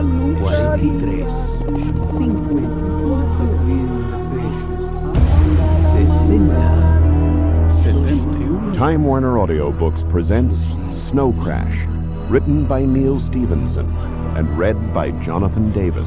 43, 54, 60, 71. Time Warner Audiobooks presents Snow Crash, written by Neil Stephenson and read by Jonathan Davis.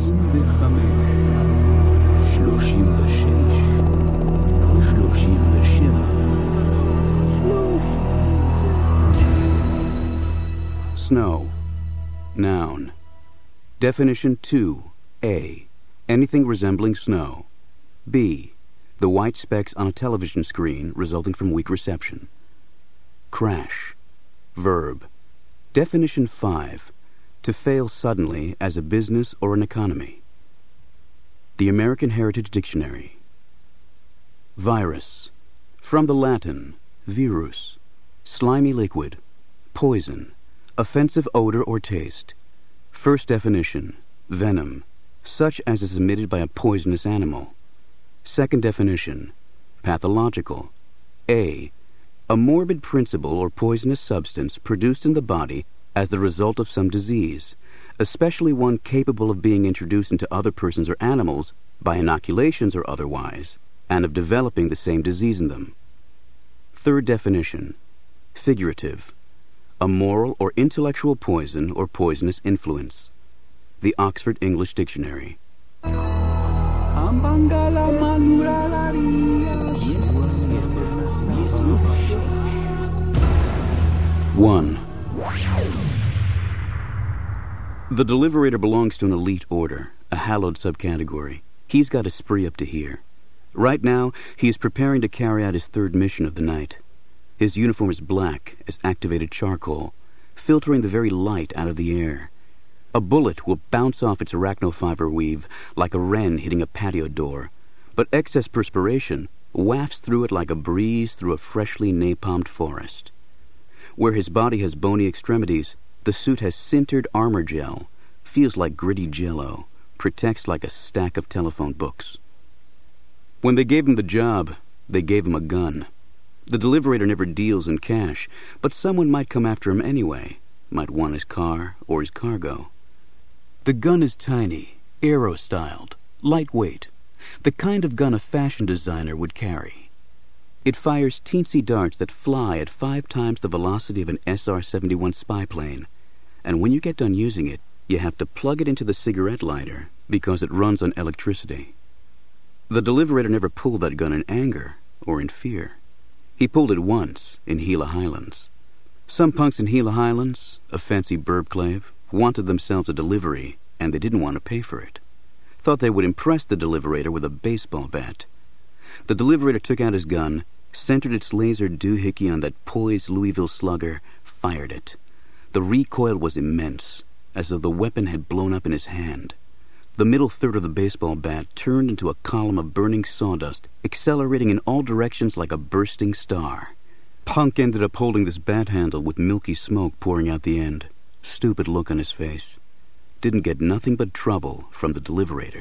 36, Snow. Noun. Definition 2. A. Anything resembling snow. B. The white specks on a television screen resulting from weak reception. Crash. Verb. Definition 5. To fail suddenly as a business or an economy. The American Heritage Dictionary. Virus. From the Latin, virus. Slimy liquid. Poison. Offensive odor or taste. First definition, venom, such as is emitted by a poisonous animal. Second definition, pathological. A morbid principle or poisonous substance produced in the body as the result of some disease, especially one capable of being introduced into other persons or animals by inoculations or otherwise, and of developing the same disease in them. Third definition, figurative. A moral or intellectual poison or poisonous influence. The Oxford English Dictionary. 1. The Deliberator belongs to an elite order, a hallowed subcategory. He's got a spree up to here. Right now, he is preparing to carry out his third mission of the night. His uniform is black as activated charcoal, filtering the very light out of the air. A bullet will bounce off its arachnofiber weave like a wren hitting a patio door, but excess perspiration wafts through it like a breeze through a freshly napalmed forest. Where his body has bony extremities, the suit has sintered armor gel, feels like gritty jello, protects like a stack of telephone books. When they gave him the job, they gave him a gun. The Deliberator never deals in cash, but someone might come after him anyway, might want his car or his cargo. The gun is tiny, aero-styled, lightweight, the kind of gun a fashion designer would carry. It fires teensy darts that fly at 5 times the velocity of an SR-71 spy plane, and when you get done using it, you have to plug it into the cigarette lighter because it runs on electricity. The Deliberator never pulled that gun in anger or in fear. He pulled it once in Gila Highlands. Some punks in Gila Highlands, a fancy burbclave, wanted themselves a delivery, and they didn't want to pay for it. Thought they would impress the Deliberator with a baseball bat. The Deliberator took out his gun, centered its laser doohickey on that poised Louisville slugger, fired it. The recoil was immense, as though the weapon had blown up in his hand. The middle third of the baseball bat turned into a column of burning sawdust, accelerating in all directions like a bursting star. Punk ended up holding this bat handle with milky smoke pouring out the end. Stupid look on his face. Didn't get nothing but trouble from the Deliberator.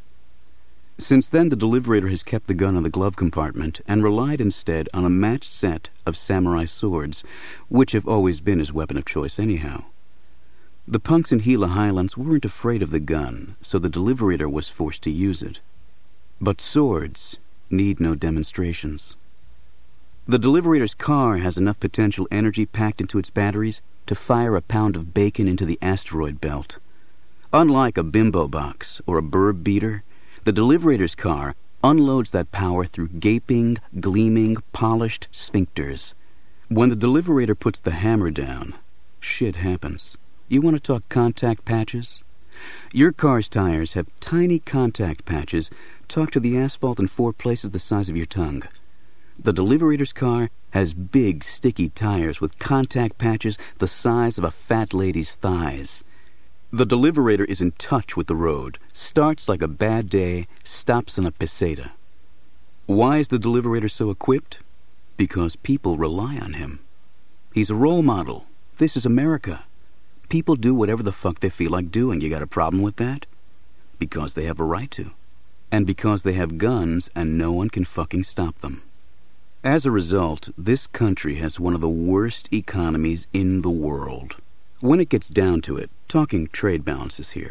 Since then, the Deliberator has kept the gun in the glove compartment and relied instead on a matched set of samurai swords, which have always been his weapon of choice anyhow. The punks in Gila Highlands weren't afraid of the gun, so the Deliberator was forced to use it. But swords need no demonstrations. The Deliberator's car has enough potential energy packed into its batteries to fire a pound of bacon into the asteroid belt. Unlike a bimbo box or a burb beater, the Deliberator's car unloads that power through gaping, gleaming, polished sphincters. When the Deliberator puts the hammer down, shit happens. You want to talk contact patches? Your car's tires have tiny contact patches tucked to the asphalt in 4 places the size of your tongue. The Deliberator's car has big, sticky tires with contact patches the size of a fat lady's thighs. The Deliberator is in touch with the road, starts like a bad day, stops on a peseta. Why is the Deliberator so equipped? Because people rely on him. He's a role model. This is America. People do whatever the fuck they feel like doing. You got a problem with that? Because they have a right to. And because they have guns and no one can fucking stop them. As a result, this country has one of the worst economies in the world. When it gets down to it, talking trade balances here,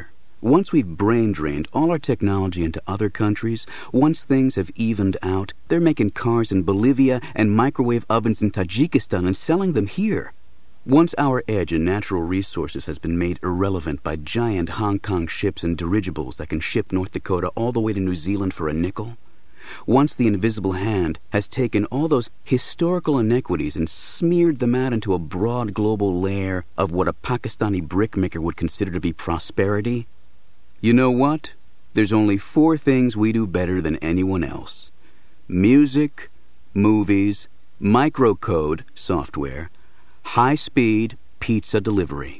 Once we've brain-drained all our technology into other countries, once things have evened out, they're making cars in Bolivia and microwave ovens in Tajikistan and selling them here. Once our edge in natural resources has been made irrelevant by giant Hong Kong ships and dirigibles that can ship North Dakota all the way to New Zealand for a nickel, once the invisible hand has taken all those historical inequities and smeared them out into a broad global layer of what a Pakistani brickmaker would consider to be prosperity, you know what? There's only 4 things we do better than anyone else: music, movies, microcode, software, high-speed pizza delivery.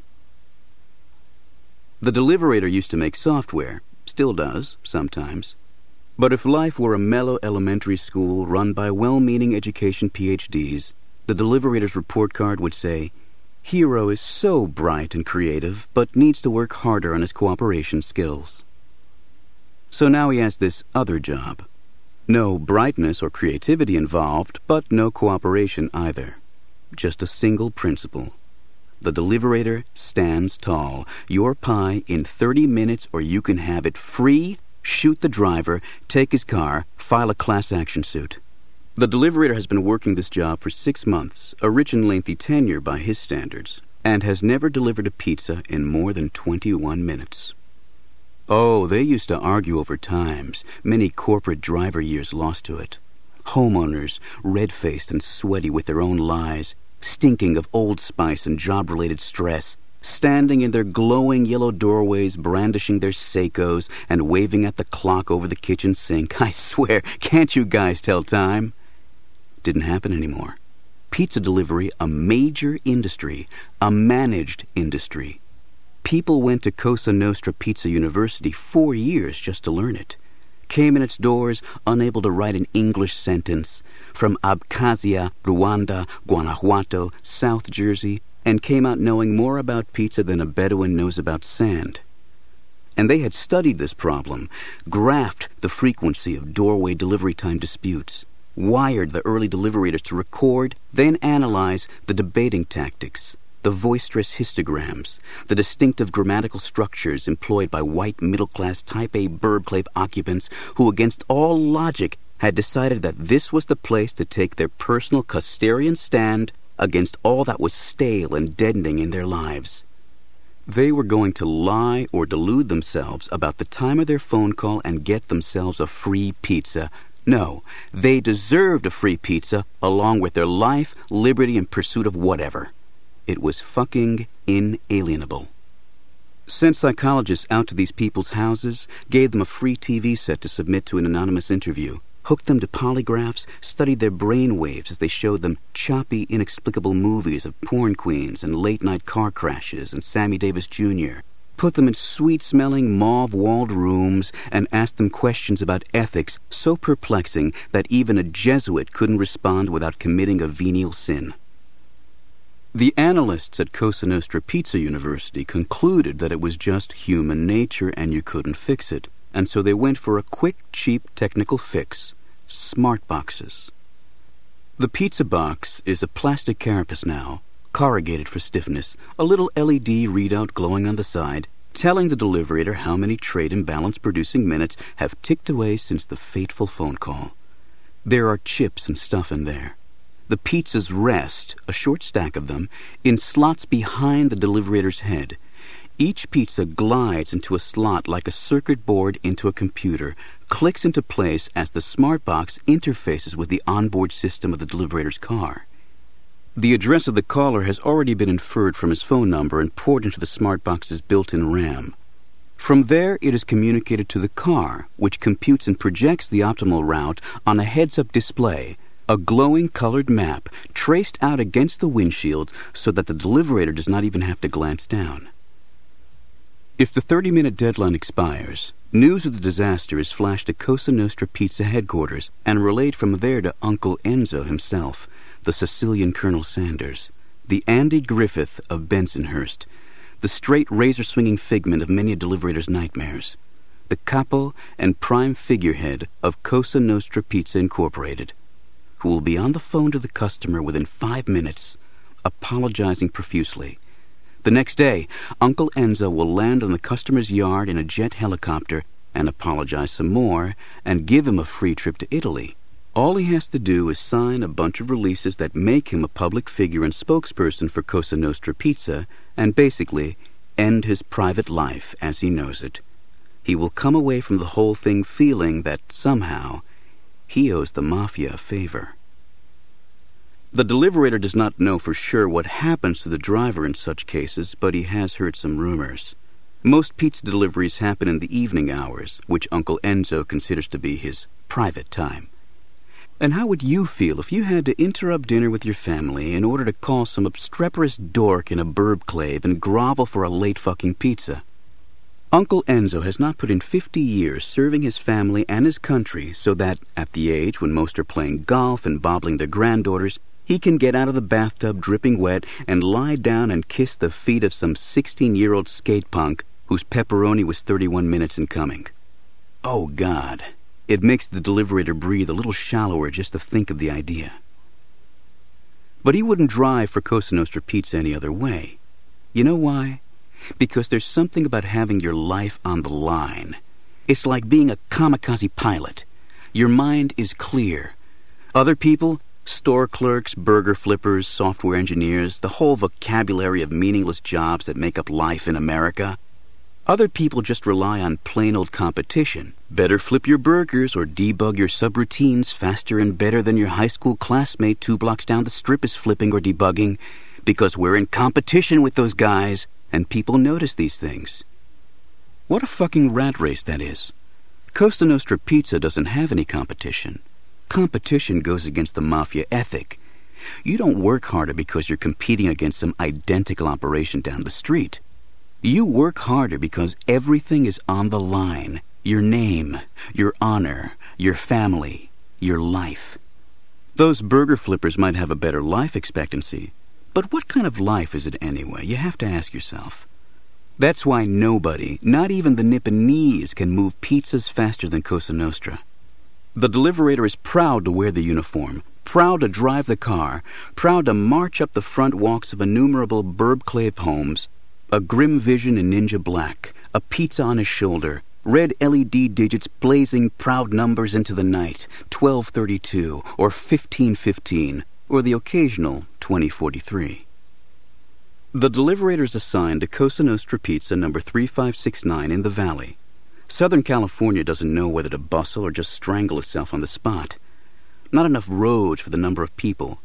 The Deliverator used to make software, still does, sometimes. But if life were a mellow elementary school run by well-meaning education PhDs, the Deliverator's report card would say, "Hero is so bright and creative, but needs to work harder on his cooperation skills." So now he has this other job. No brightness or creativity involved, but no cooperation either. Just a single principle. The Deliverator stands tall. Your pie in 30 minutes or you can have it free, shoot the driver, take his car, file a class action suit. The Deliverator has been working this job for 6 months, a rich and lengthy tenure by his standards, and has never delivered a pizza in more than 21 minutes. Oh, they used to argue over times, many corporate driver years lost to it. Homeowners, red-faced and sweaty with their own lies, stinking of Old Spice and job-related stress, standing in their glowing yellow doorways, brandishing their Seikos and waving at the clock over the kitchen sink. I swear, can't you guys tell time? Didn't happen anymore. Pizza delivery, a major industry, a managed industry. People went to Cosa Nostra Pizza University 4 years just to learn it. Came in its doors unable to write an English sentence, from Abkhazia, Rwanda, Guanajuato, South Jersey, and came out knowing more about pizza than a Bedouin knows about sand. And they had studied this problem, graphed the frequency of doorway delivery time disputes, wired the early Deliverators to record, then analyze the debating tactics, the voice-stress histograms, the distinctive grammatical structures employed by white middle-class Type A Burbclave occupants who, against all logic, had decided that this was the place to take their personal Custerian stand against all that was stale and deadening in their lives. They were going to lie or delude themselves about the time of their phone call and get themselves a free pizza. No, they deserved a free pizza along with their life, liberty, and pursuit of whatever. It was fucking inalienable. Sent psychologists out to these people's houses, gave them a free TV set to submit to an anonymous interview, hooked them to polygraphs, studied their brain waves as they showed them choppy, inexplicable movies of porn queens and late-night car crashes and Sammy Davis Jr., put them in sweet-smelling, mauve-walled rooms and asked them questions about ethics so perplexing that even a Jesuit couldn't respond without committing a venial sin. The analysts at Cosa Nostra Pizza University concluded that it was just human nature and you couldn't fix it, and so they went for a quick, cheap technical fix: smart boxes. The pizza box is a plastic carapace now, corrugated for stiffness, a little LED readout glowing on the side, telling the Deliverator how many trade imbalance producing minutes have ticked away since the fateful phone call. There are chips and stuff in there. The pizzas rest, a short stack of them, in slots behind the Deliverator's head. Each pizza glides into a slot like a circuit board into a computer, clicks into place as the smart box interfaces with the onboard system of the Deliverator's car. The address of the caller has already been inferred from his phone number and poured into the smart box's built-in RAM. From there, it is communicated to the car, which computes and projects the optimal route on a heads-up display, a glowing colored map traced out against the windshield so that the Deliverator does not even have to glance down. If the 30-minute deadline expires, news of the disaster is flashed to Cosa Nostra Pizza headquarters and relayed from there to Uncle Enzo himself, the Sicilian Colonel Sanders, the Andy Griffith of Bensonhurst, the straight razor-swinging figment of many a Deliverator's nightmares, the capo and prime figurehead of Cosa Nostra Pizza Incorporated, who will be on the phone to the customer within 5 minutes, apologizing profusely, The next day, Uncle Enzo will land on the customer's yard in a jet helicopter and apologize some more and give him a free trip to Italy. All he has to do is sign a bunch of releases that make him a public figure and spokesperson for Cosa Nostra Pizza and basically end his private life as he knows it. He will come away from the whole thing feeling that somehow he owes the mafia a favor. The deliberator does not know for sure what happens to the driver in such cases, but he has heard some rumors. Most pizza deliveries happen in the evening hours, which Uncle Enzo considers to be his private time. And how would you feel if you had to interrupt dinner with your family in order to call some obstreperous dork in a burbclave and grovel for a late fucking pizza? Uncle Enzo has not put in 50 years serving his family and his country so that, at the age when most are playing golf and bobbling their granddaughters, he can get out of the bathtub dripping wet and lie down and kiss the feet of some 16-year-old skate punk whose pepperoni was 31 minutes in coming. Oh, God. It makes the deliberator breathe a little shallower just to think of the idea. But he wouldn't drive for Cosa Nostra Pizza any other way. You know why? Because there's something about having your life on the line. It's like being a kamikaze pilot. Your mind is clear. Other people, store clerks, burger flippers, software engineers, the whole vocabulary of meaningless jobs that make up life in America. Other people just rely on plain old competition. Better flip your burgers or debug your subroutines faster and better than your high school classmate 2 blocks down the strip is flipping or debugging, because we're in competition with those guys, and people notice these things. What a fucking rat race that is. Cosa Nostra Pizza doesn't have any competition. Competition goes against the mafia ethic. You don't work harder because you're competing against some identical operation down the street. You work harder because everything is on the line. Your name, your honor, your family, your life. Those burger flippers might have a better life expectancy, but what kind of life is it anyway? You have to ask yourself. That's why nobody, not even the Nipponese, can move pizzas faster than Cosa Nostra. The deliberator is proud to wear the uniform, proud to drive the car, proud to march up the front walks of innumerable burbclave homes, a grim vision in ninja black, a pizza on his shoulder, red LED digits blazing proud numbers into the night, 1232 or 1515, or the occasional 2043. The deliberator is assigned to Cosa Nostra Pizza number 3569 in the Valley. Southern California doesn't know whether to bustle or just strangle itself on the spot. Not enough roads for the number of people.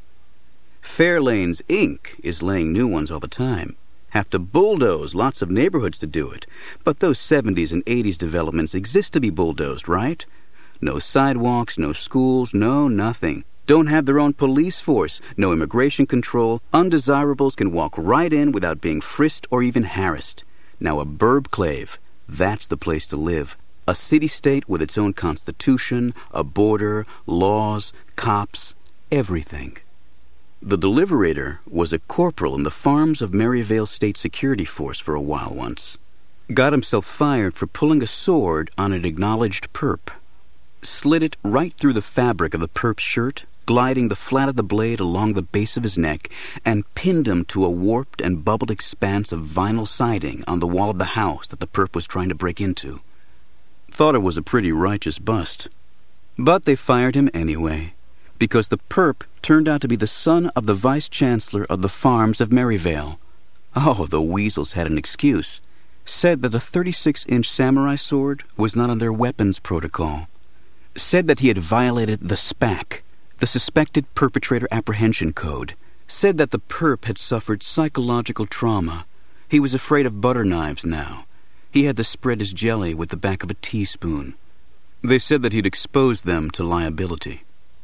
Fairlanes, Inc. is laying new ones all the time. Have to bulldoze lots of neighborhoods to do it. But those 70s and 80s developments exist to be bulldozed, right? No sidewalks, no schools, no nothing. Don't have their own police force, no immigration control. Undesirables can walk right in without being frisked or even harassed. Now a burbclave, that's the place to live. A city-state with its own constitution, a border, laws, cops, everything. The deliberator was a corporal in the Farms of Maryvale State Security Force for a while once. Got himself fired for pulling a sword on an acknowledged perp. Slid it right through the fabric of the perp's shirt, gliding the flat of the blade along the base of his neck, and pinned him to a warped and bubbled expanse of vinyl siding on the wall of the house that the perp was trying to break into. Thought it was a pretty righteous bust. But they fired him anyway, because the perp turned out to be the son of the vice-chancellor of the Farms of Maryvale. Oh, the weasels had an excuse. Said that a 36-inch samurai sword was not on their weapons protocol. Said that he had violated the SPAC, the Suspected Perpetrator Apprehension Code. Said that the perp had suffered psychological trauma. He was afraid of butter knives now. He had to spread his jelly with the back of a teaspoon. They said that he'd exposed them to liability.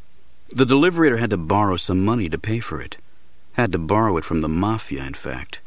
The deliberator had to borrow some money to pay for it. Had to borrow it from the mafia, in fact.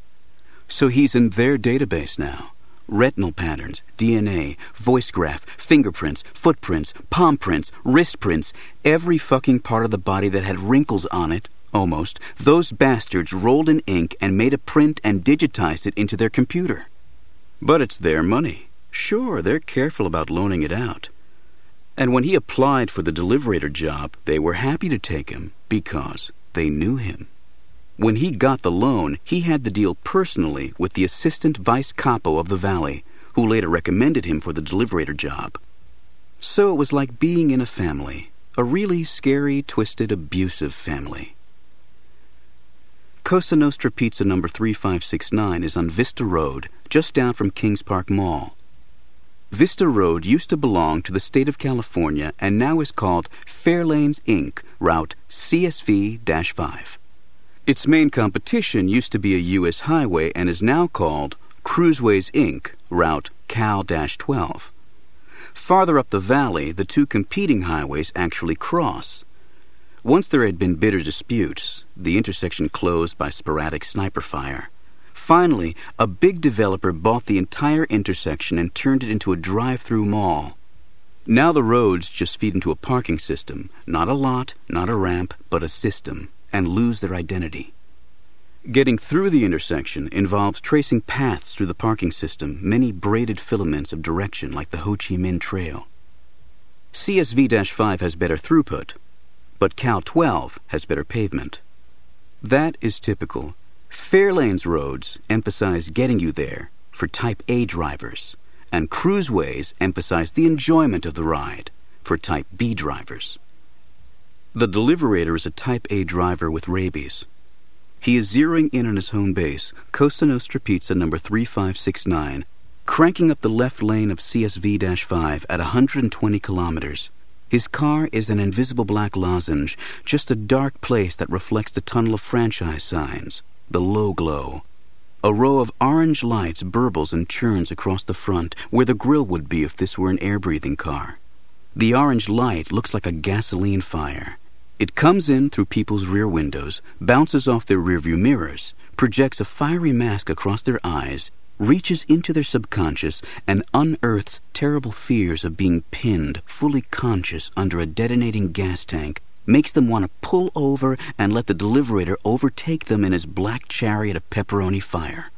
So he's in their database now. Retinal patterns, DNA, voice graph, fingerprints, footprints, palm prints, wrist prints, every fucking part of the body that had wrinkles on it, almost, those bastards rolled in ink and made a print and digitized it into their computer. But it's their money. Sure, they're careful about loaning it out. And when he applied for the deliberator job, they were happy to take him because they knew him. When he got the loan, he had the deal personally with the assistant vice capo of the valley, who later recommended him for the deliberator job. So it was like being in a family, a really scary, twisted, abusive family. Cosa Nostra Pizza number 3569 is on Vista Road, just down from Kings Park Mall. Vista Road used to belong to the state of California and now is called Fairlanes Inc., route CSV-5. Its main competition used to be a U.S. highway and is now called Cruiseways Inc., route Cal-12. Farther up the valley, the two competing highways actually cross. Once there had been bitter disputes, the intersection closed by sporadic sniper fire. Finally, a big developer bought the entire intersection and turned it into a drive-through mall. Now the roads just feed into a parking system, not a lot, not a ramp, but a system, and lose their identity. Getting through the intersection involves tracing paths through the parking system, many braided filaments of direction like the Ho Chi Minh Trail. CSV-5 has better throughput, but Cal-12 has better pavement. That is typical. Fairlanes roads emphasize getting you there for Type A drivers, and cruiseways emphasize the enjoyment of the ride for Type B drivers. The deliberator is a Type A driver with rabies. He is zeroing in on his home base, Cosa Nostra Pizza number 3569, cranking up the left lane of CSV-5 at 120 kilometers. His car is an invisible black lozenge, just a dark place that reflects the tunnel of franchise signs, the low glow. A row of orange lights burbles and churns across the front, where the grill would be if this were an air-breathing car. The orange light looks like a gasoline fire. It comes in through people's rear windows, bounces off their rearview mirrors, projects a fiery mask across their eyes, reaches into their subconscious, and unearths terrible fears of being pinned, fully conscious, under a detonating gas tank, makes them want to pull over and let the deliberator overtake them in his black chariot of pepperoni fire.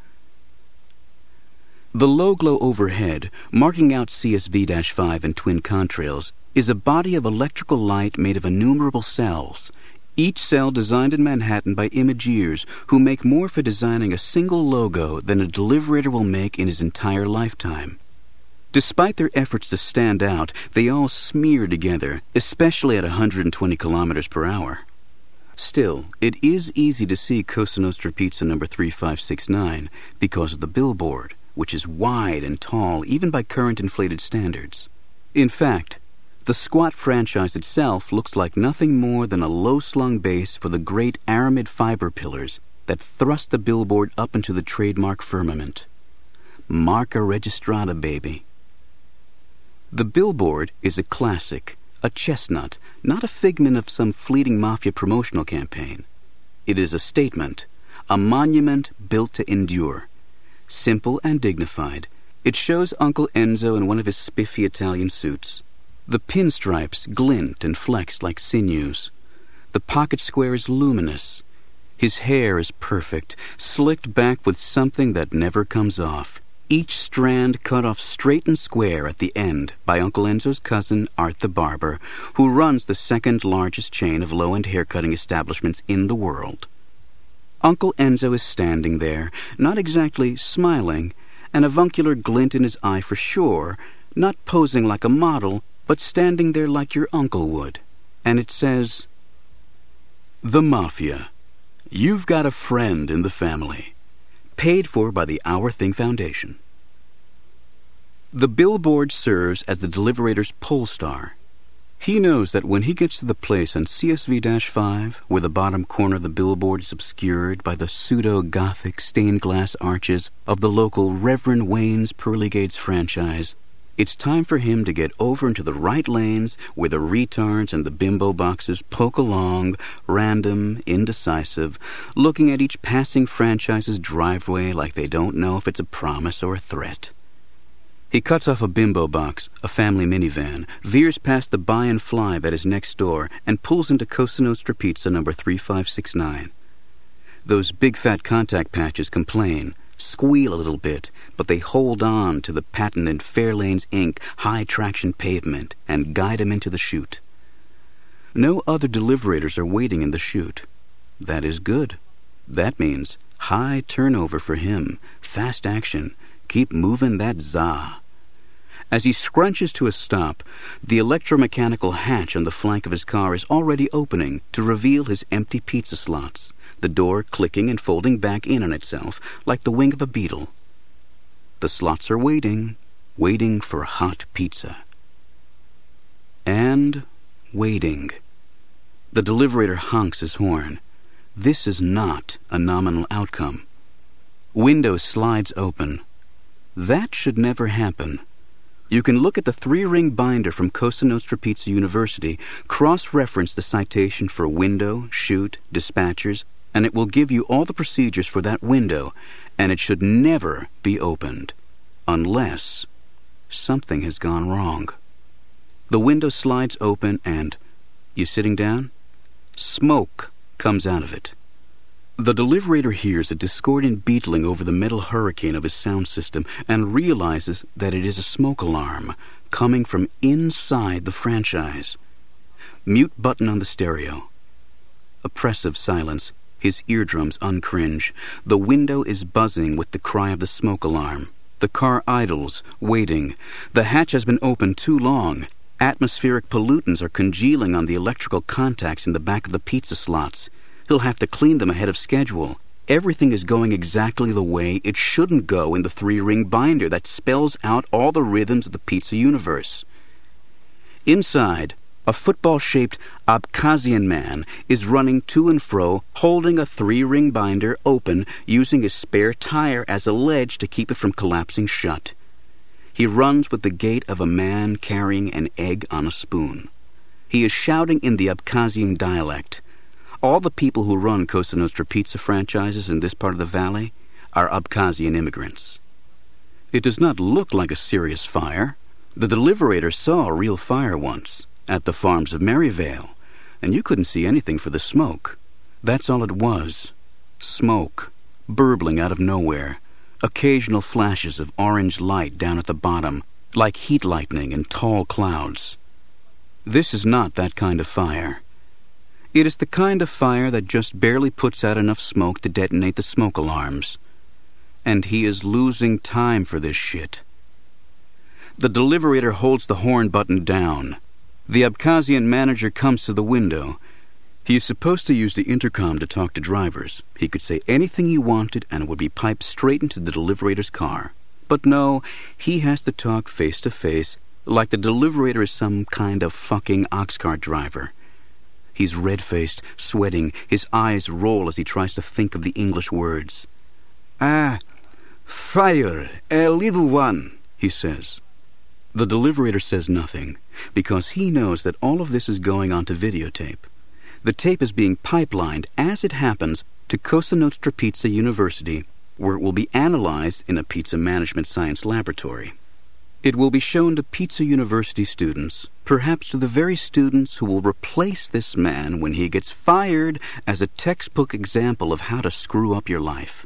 The low glow overhead, marking out CSV-5 and twin contrails, is a body of electrical light made of innumerable cells, each cell designed in Manhattan by Imageers, who make more for designing a single logo than a deliberator will make in his entire lifetime. Despite their efforts to stand out, they all smear together, especially at 120 kilometers per hour. Still, it is easy to see Cosa Nostra Pizza number 3569 because of the billboard, which is wide and tall even by current inflated standards. In fact, the squat franchise itself looks like nothing more than a low-slung base for the great aramid fiber pillars that thrust the billboard up into the trademark firmament. Marca registrada, baby. The billboard is a classic, a chestnut, not a figment of some fleeting mafia promotional campaign. It is a statement, a monument built to endure. Simple and dignified, it shows Uncle Enzo in one of his spiffy Italian suits. The pinstripes glint and flex like sinews. The pocket square is luminous. His hair is perfect, slicked back with something that never comes off. Each strand cut off straight and square at the end by Uncle Enzo's cousin, Art the Barber, who runs the second largest chain of low-end haircutting establishments in the world. Uncle Enzo is standing there, not exactly smiling, an avuncular glint in his eye for sure, not posing like a model, but standing there like your uncle would. And it says, "The Mafia. You've got a friend in the family." Paid for by the Our Thing Foundation. The billboard serves as the deliberator's pole star. He knows that when he gets to the place on CSV-5, where the bottom corner of the billboard is obscured by the pseudo-Gothic stained glass arches of the local Reverend Wayne's Pearly Gates franchise, it's time for him to get over into the right lanes where the retards and the bimbo boxes poke along, random, indecisive, looking at each passing franchise's driveway like they don't know if it's a promise or a threat. He cuts off a bimbo box, a family minivan, veers past the buy and fly that is next door, and pulls into Cosa Nostra Pizza number 3569. Those big fat contact patches complain, squeal a little bit, but they hold on to the patented Fairlanes Inc. high-traction pavement and guide him into the chute. No other deliberators are waiting in the chute. That is good. That means high turnover for him, fast action, keep moving that za. As he scrunches to a stop, the electromechanical hatch on the flank of his car is already opening to reveal his empty pizza slots, the door clicking and folding back in on itself like the wing of a beetle. The slots are waiting for hot pizza. And waiting. The deliberator honks his horn. This is not a nominal outcome. Window slides open. That should never happen. You can look at the 3-ring binder from Cosa Nostra Pizza University, cross-reference the citation for window, chute, dispatchers, and it will give you all the procedures for that window, and it should never be opened, unless something has gone wrong. The window slides open and, you sitting down? Smoke comes out of it. The deliberator hears a discordant beetling over the metal hurricane of his sound system and realizes that it is a smoke alarm coming from inside the franchise. Mute button on the stereo. Oppressive silence. His eardrums uncringe. The window is buzzing with the cry of the smoke alarm. The car idles, waiting. The hatch has been open too long. Atmospheric pollutants are congealing on the electrical contacts in the back of the pizza slots. He'll have to clean them ahead of schedule. Everything is going exactly the way it shouldn't go in the 3-ring binder that spells out all the rhythms of the pizza universe. Inside, a football-shaped Abkhazian man is running to and fro, holding a 3-ring binder open, using his spare tire as a ledge to keep it from collapsing shut. He runs with the gait of a man carrying an egg on a spoon. He is shouting in the Abkhazian dialect. All the people who run Cosa Nostra pizza franchises in this part of the valley are Abkhazian immigrants. It does not look like a serious fire. The deliberator saw a real fire once, at the farms of Maryvale, and you couldn't see anything for the smoke. That's all it was. Smoke, burbling out of nowhere. Occasional flashes of orange light down at the bottom, like heat lightning in tall clouds. This is not that kind of fire. It is the kind of fire that just barely puts out enough smoke to detonate the smoke alarms. And he is losing time for this shit. The deliberator holds the horn button down. The Abkhazian manager comes to the window. He is supposed to use the intercom to talk to drivers. He could say anything he wanted and it would be piped straight into the deliberator's car. But no, he has to talk face to face, like the deliberator is some kind of fucking ox cart driver. He's red-faced, sweating. His eyes roll as he tries to think of the English words. Fire, a little one, he says. The deliberator says nothing, because he knows that all of this is going onto videotape. The tape is being pipelined, as it happens, to Cosa Nostra Pizza University, where it will be analyzed in a pizza management science laboratory. It will be shown to Pizza University students, perhaps to the very students who will replace this man when he gets fired, as a textbook example of how to screw up your life.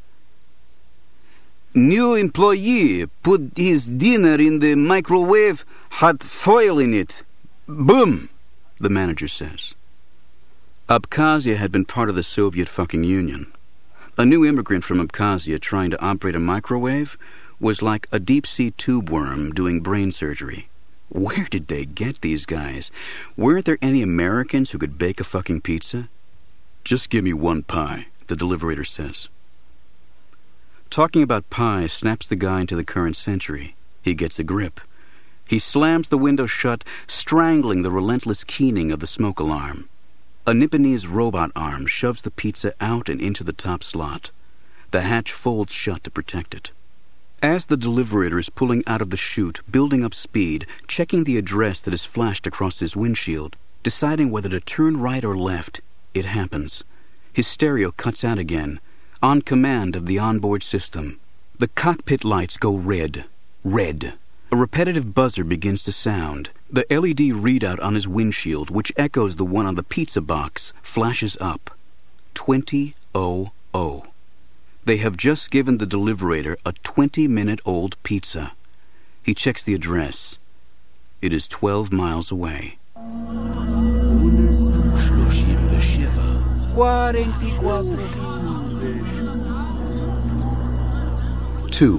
New employee put his dinner in the microwave, had foil in it. Boom, the manager says. Abkhazia had been part of the Soviet fucking Union. A new immigrant from Abkhazia trying to operate a microwave was like a deep-sea tube worm doing brain surgery. Where did they get these guys? Weren't there any Americans who could bake a fucking pizza? Just give me one pie, the deliberator says. Talking about pie snaps the guy into the current century. He gets a grip. He slams the window shut, strangling the relentless keening of the smoke alarm. A Nipponese robot arm shoves the pizza out and into the top slot. The hatch folds shut to protect it. As the deliberator is pulling out of the chute, building up speed, checking the address that is flashed across his windshield, deciding whether to turn right or left, it happens. His stereo cuts out again, on command of the onboard system. The cockpit lights go red. Red. A repetitive buzzer begins to sound. The LED readout on his windshield, which echoes the one on the pizza box, flashes up. 20:00. They have just given the deliberator a 20-minute-old pizza. He checks the address. It is 12 miles away. 44. 2.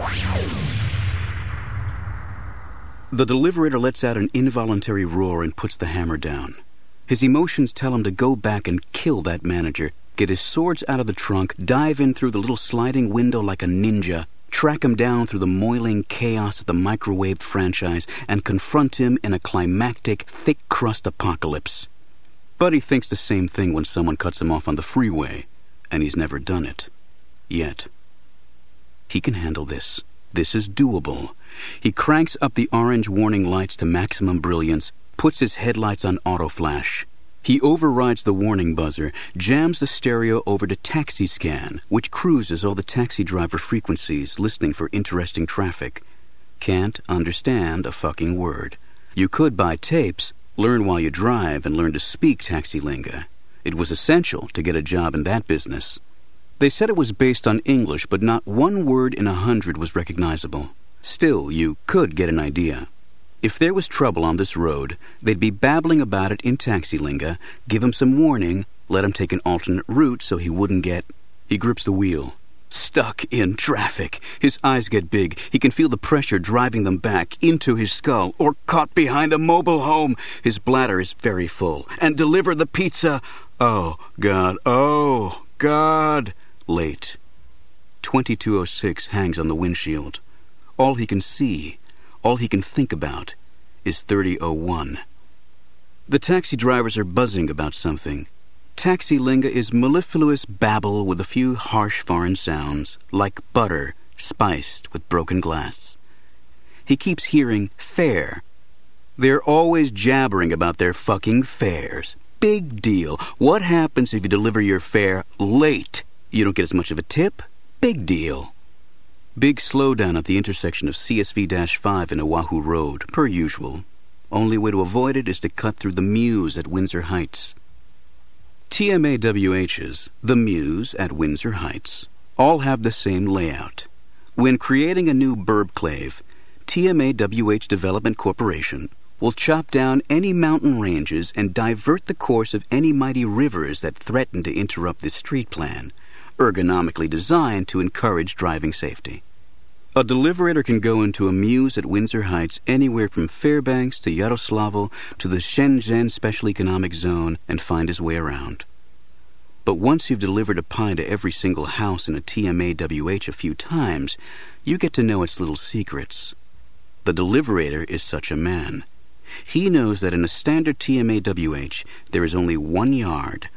The deliberator lets out an involuntary roar and puts the hammer down. His emotions tell him to go back and kill that manager, get his swords out of the trunk, dive in through the little sliding window like a ninja, track him down through the moiling chaos of the microwave franchise, and confront him in a climactic, thick-crust apocalypse. But he thinks the same thing when someone cuts him off on the freeway, and he's never done it. Yet. He can handle this. This is doable. He cranks up the orange warning lights to maximum brilliance, puts his headlights on auto flash. He overrides the warning buzzer, jams the stereo over to Taxi Scan, which cruises all the taxi driver frequencies, listening for interesting traffic. Can't understand a fucking word. You could buy tapes, learn while you drive, and learn to speak Taxi Linga. It was essential to get a job in that business. They said it was based on English, but not one word in 100 was recognizable. Still, you could get an idea. If there was trouble on this road, they'd be babbling about it in Taxi Linga, give him some warning, let him take an alternate route so he wouldn't get... He grips the wheel. Stuck in traffic. His eyes get big. He can feel the pressure driving them back into his skull, or caught behind a mobile home. His bladder is very full. And deliver the pizza. Oh, God. Oh, God. Late. 2206 hangs on the windshield. All he can see, all he can think about, is 3001. The taxi drivers are buzzing about something. Taxi Linga is mellifluous babble with a few harsh foreign sounds, like butter spiced with broken glass. He keeps hearing fare. They're always jabbering about their fucking fares. Big deal. What happens if you deliver your fare late? You don't get as much of a tip? Big deal. Big slowdown at the intersection of CSV-5 and Oahu Road, per usual. Only way to avoid it is to cut through the Mews at Windsor Heights. TMAWHs, the Mews at Windsor Heights, all have the same layout. When creating a new burbclave, TMAWH Development Corporation will chop down any mountain ranges and divert the course of any mighty rivers that threaten to interrupt the street plan, ergonomically designed to encourage driving safety. A deliberator can go into a Mews at Windsor Heights anywhere from Fairbanks to Yaroslavo to the Shenzhen Special Economic Zone and find his way around. But once you've delivered a pie to every single house in a TMAWH a few times, you get to know its little secrets. The deliberator is such a man. He knows that in a standard TMAWH, there is only 1 yard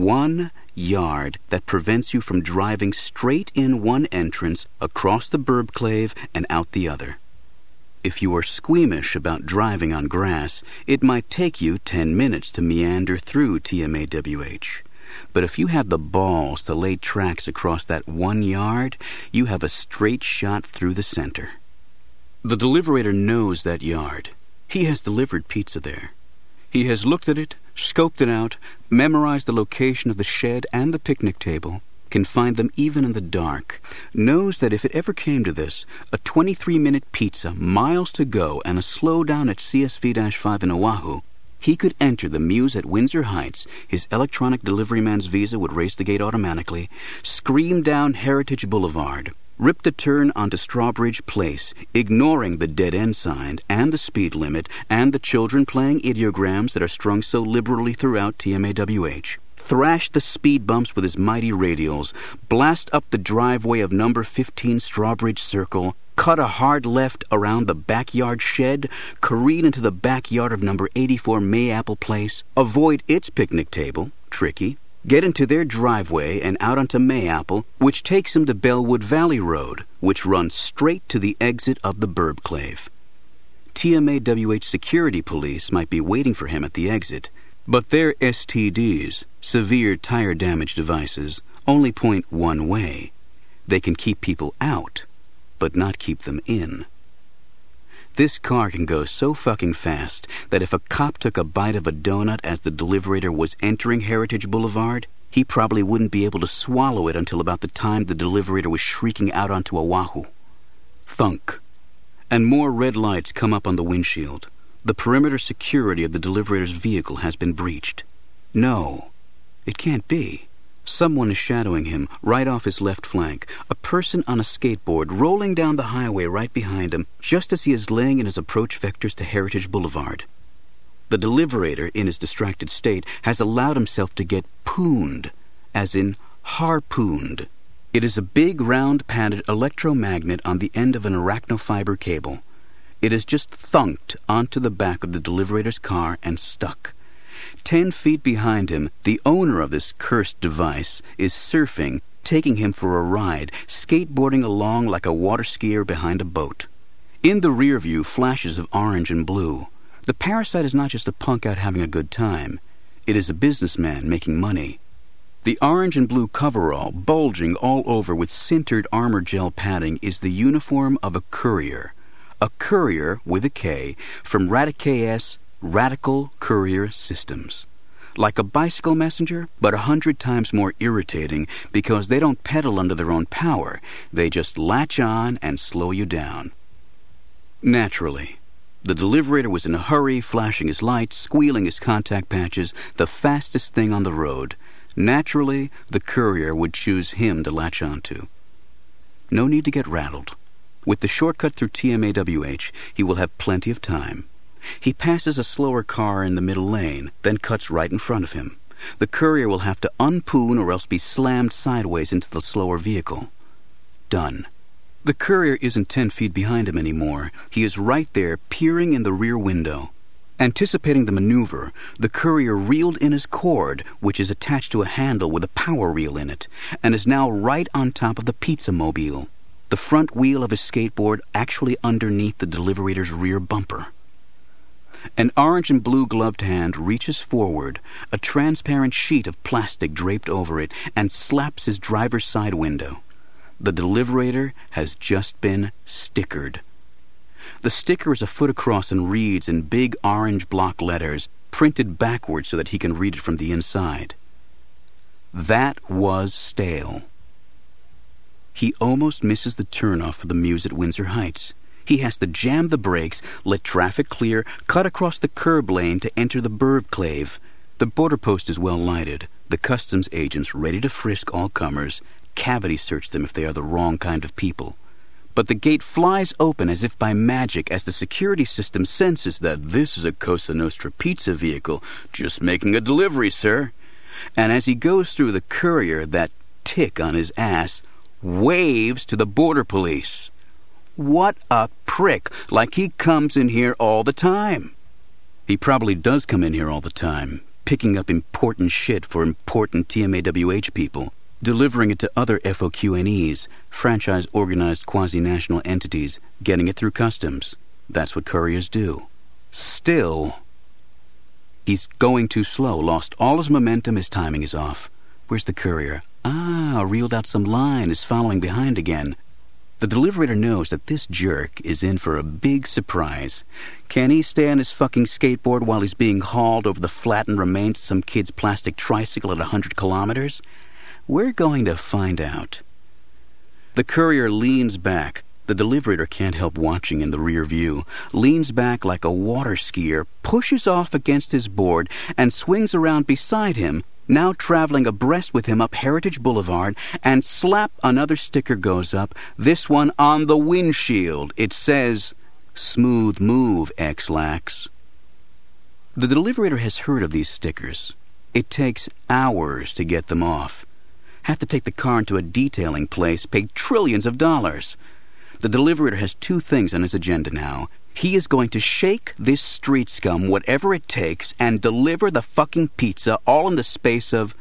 that prevents you from driving straight in one entrance, across the burbclave, and out the other. If you are squeamish about driving on grass, it might take you 10 minutes to meander through TMAWH. But if you have the balls to lay tracks across that 1 yard, you have a straight shot through the center. The deliberator knows that yard. He has delivered pizza there. He has looked at it, scoped it out, memorized the location of the shed and the picnic table, can find them even in the dark, knows that if it ever came to this, a 23-minute pizza, miles to go, and a slowdown at CSV-5 in Oahu, he could enter the Mews at Windsor Heights, his electronic delivery man's visa would race the gate automatically, scream down Heritage Boulevard, rip the turn onto Strawbridge Place, ignoring the dead-end sign and the speed limit and the children playing ideograms that are strung so liberally throughout TMAWH, thrash the speed bumps with his mighty radials, blast up the driveway of number 15 Strawbridge Circle, cut a hard left around the backyard shed, careen into the backyard of number 84 Mayapple Place, avoid its picnic table, tricky, get into their driveway and out onto Mayapple, which takes him to Bellwood Valley Road, which runs straight to the exit of the burbclave. TMAWH security police might be waiting for him at the exit, but their STDs, severe tire damage devices, only point one way. They can keep people out, but not keep them in. This car can go so fucking fast that if a cop took a bite of a donut as the deliberator was entering Heritage Boulevard, he probably wouldn't be able to swallow it until about the time the deliberator was shrieking out onto Oahu. Thunk. And more red lights come up on the windshield. The perimeter security of the deliberator's vehicle has been breached. No, it can't be. Someone is shadowing him right off his left flank, a person on a skateboard rolling down the highway right behind him just as he is laying in his approach vectors to Heritage Boulevard. The deliberator, in his distracted state, has allowed himself to get pooned, as in harpooned. It is a big, round, padded electromagnet on the end of an arachnofiber cable. It is just thunked onto the back of the deliberator's car and stuck. 10 feet behind him, the owner of this cursed device is surfing, taking him for a ride, skateboarding along like a water skier behind a boat. In the rear view, flashes of orange and blue. The parasite is not just a punk out having a good time. It is a businessman making money. The orange and blue coverall, bulging all over with sintered armor gel padding, is the uniform of a courier. A courier, with a K, from Radic-KS, Radical Courier Systems. Like a bicycle messenger, but 100 times more irritating because they don't pedal under their own power. They just latch on and slow you down. Naturally, the deliberator was in a hurry, flashing his lights, squealing his contact patches, the fastest thing on the road. Naturally, the courier would choose him to latch onto. No need to get rattled. With the shortcut through TMAWH, he will have plenty of time. He passes a slower car in the middle lane, then cuts right in front of him. The courier will have to unpoon or else be slammed sideways into the slower vehicle. Done. The courier isn't 10 feet behind him anymore. He is right there, peering in the rear window. Anticipating the maneuver, the courier reeled in his cord, which is attached to a handle with a power reel in it, and is now right on top of the pizza mobile. The front wheel of his skateboard actually underneath the deliberator's rear bumper. An orange and blue gloved hand reaches forward, a transparent sheet of plastic draped over it, and slaps his driver's side window. The deliberator has just been stickered. The sticker is a foot across and reads in big orange block letters, printed backwards so that he can read it from the inside. That was stale. He almost misses the turnoff for the Muse at Windsor Heights. He has to jam the brakes, let traffic clear, cut across the curb lane to enter the Burvclave. The border post is well lighted. The customs agents ready to frisk all comers, cavity search them if they are the wrong kind of people. But the gate flies open as if by magic as the security system senses that this is a Cosa Nostra pizza vehicle, just making a delivery, sir. And as he goes through, the courier, that tick on his ass, waves to the border police. What a prick, like he comes in here all the time. He probably does come in here all the time, picking up important shit for important TMAWH people, delivering it to other FOQNEs, franchise-organized quasi-national entities, getting it through customs. That's what couriers do. Still, he's going too slow, lost all his momentum, his timing is off. Where's the courier? Reeled out some line, is following behind again. The deliberator knows that this jerk is in for a big surprise. Can he stay on his fucking skateboard while he's being hauled over the flattened remains of some kid's plastic tricycle at 100 kilometers? We're going to find out. The courier leans back. The deliberator can't help watching in the rear view. Leans back like a water skier, pushes off against his board, and swings around beside him, now traveling abreast with him up Heritage Boulevard, and slap, another sticker goes up, this one on the windshield. It says, "Smooth move, X-Lax." The deliberator has heard of these stickers. It takes hours to get them off. Have to take the car into a detailing place, pay trillions of dollars. The deliberator has 2 things on his agenda now. He is going to shake this street scum, whatever it takes, and deliver the fucking pizza all in the space of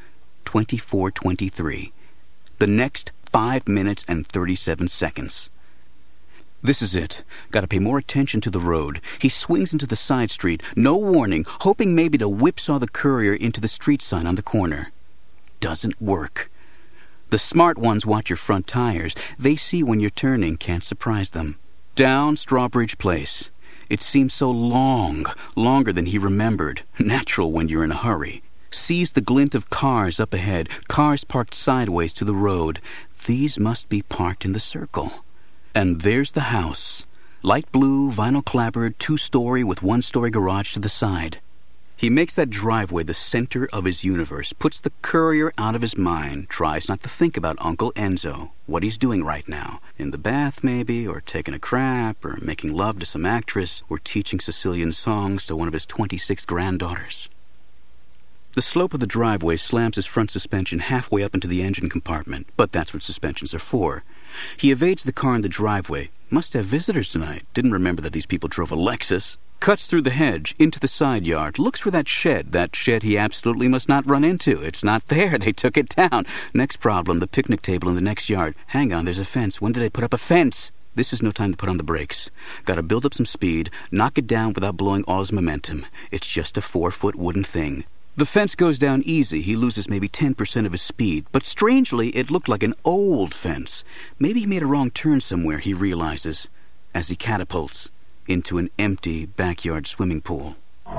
24:23. The next 5 minutes and 37 seconds. This is it. Gotta pay more attention to the road. He swings into the side street, no warning, hoping maybe to whipsaw the courier into the street sign on the corner. Doesn't work. The smart ones watch your front tires. They see when you're turning, can't surprise them. Down Strawbridge Place. It seems so long, longer than he remembered. Natural when you're in a hurry. Sees the glint of cars up ahead, cars parked sideways to the road. These must be parked in the circle. And there's the house. Light blue, vinyl clapboard, 2-story with 1-story garage to the side. He makes that driveway the center of his universe, puts the courier out of his mind, tries not to think about Uncle Enzo, what he's doing right now. In the bath, maybe, or taking a crap, or making love to some actress, or teaching Sicilian songs to one of his 26 granddaughters. The slope of the driveway slams his front suspension halfway up into the engine compartment, but that's what suspensions are for. He evades the car in the driveway. Must have visitors tonight. Didn't remember that these people drove a Lexus. Cuts through the hedge, into the side yard, looks for that shed he absolutely must not run into. It's not there. They took it down. Next problem, the picnic table in the next yard. Hang on, there's a fence. When did they put up a fence? This is no time to put on the brakes. Gotta build up some speed, knock it down without blowing all his momentum. It's just a 4-foot wooden thing. The fence goes down easy. He loses maybe 10% of his speed. But strangely, it looked like an old fence. Maybe he made a wrong turn somewhere, he realizes, as he catapults into an empty backyard swimming pool.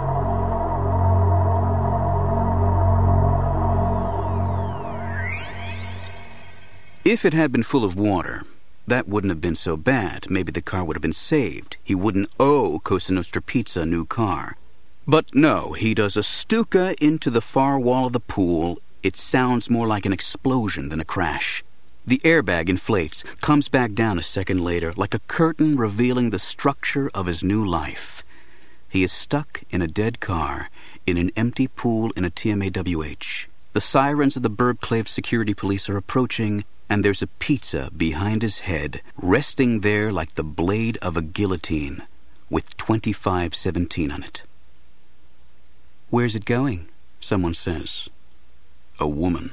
If it had been full of water, that wouldn't have been so bad. Maybe the car would have been saved. He wouldn't owe Cosa Nostra Pizza a new car. But no, he does a Stuka into the far wall of the pool. It sounds more like an explosion than a crash. The airbag inflates, comes back down a second later, like a curtain revealing the structure of his new life. He is stuck in a dead car, in an empty pool in a TMAWH. The sirens of the Burbclave security police are approaching, and there's a pizza behind his head, resting there like the blade of a guillotine, with 2517 on it. "Where's it going?" someone says. A woman.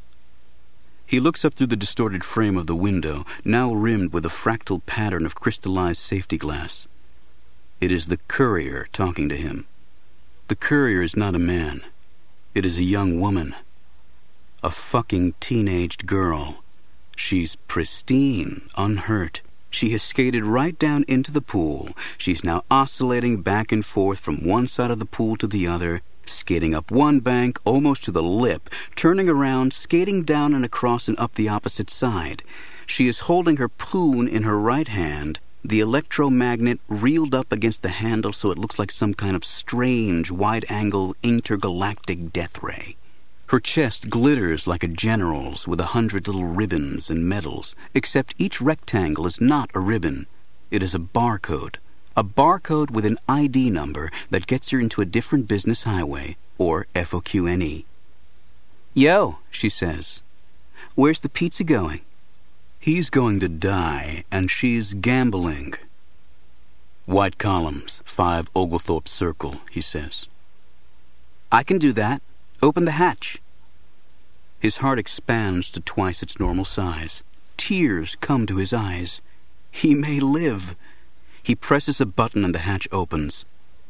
He looks up through the distorted frame of the window, now rimmed with a fractal pattern of crystallized safety glass. It is the courier talking to him. The courier is not a man. It is a young woman. A fucking teenaged girl. She's pristine, unhurt. She has skated right down into the pool. She's now oscillating back and forth from one side of the pool to the other, skating up one bank almost to the lip, turning around, skating down and across and up the opposite side. She is holding her poon in her right hand, the electromagnet reeled up against the handle so it looks like some kind of strange, wide-angle intergalactic death ray. Her chest glitters like a general's with 100 little ribbons and medals, except each rectangle is not a ribbon. It is a barcode. A barcode with an ID number that gets her into a different business highway, or FOQNE. "Yo," she says. "Where's the pizza going?" He's going to die, and she's gambling. "White columns, 5 Oglethorpe Circle," he says. "I can do that. Open the hatch." His heart expands to twice its normal size. Tears come to his eyes. He may live. He presses a button and the hatch opens.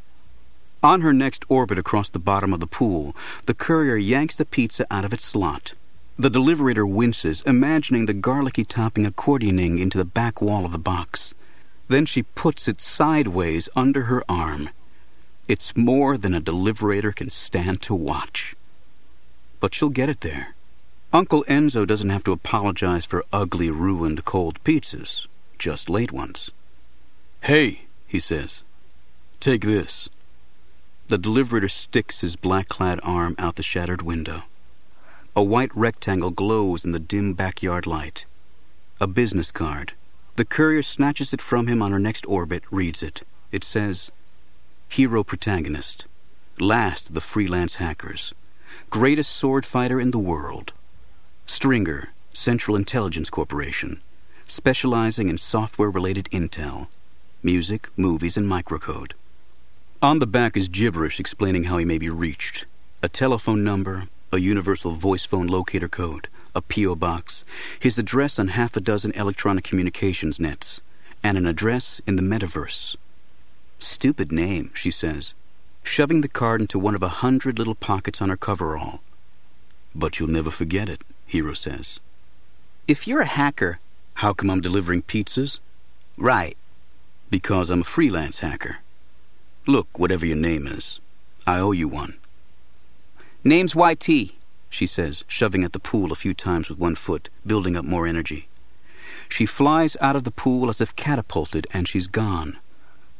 On her next orbit across the bottom of the pool, the courier yanks the pizza out of its slot. The deliverator winces, imagining the garlicky topping accordioning into the back wall of the box. Then she puts it sideways under her arm. It's more than a deliverator can stand to watch. But she'll get it there. Uncle Enzo doesn't have to apologize for ugly, ruined, cold pizzas, just late ones. "Hey," he says, "take this." The deliverator sticks his black-clad arm out the shattered window. A white rectangle glows in the dim backyard light. A business card. The courier snatches it from him on her next orbit, reads it. It says, "Hero protagonist. Last of the freelance hackers. Greatest sword fighter in the world. Stringer, Central Intelligence Corporation. Specializing in software-related intel. Music, movies, and microcode." On the back is gibberish explaining how he may be reached. A telephone number, a universal voice phone locator code, a P.O. box, his address on 6 electronic communications nets, and an address in the metaverse. "Stupid name," she says, shoving the card into one of 100 little pockets on her coverall. "But you'll never forget it," Hero says. "If you're a hacker..." "How come I'm delivering pizzas?" "Right." "Because I'm a freelance hacker. Look, whatever your name is, I owe you one." "Name's YT," she says, shoving at the pool a few times with one foot, building up more energy. She flies out of the pool as if catapulted, and she's gone.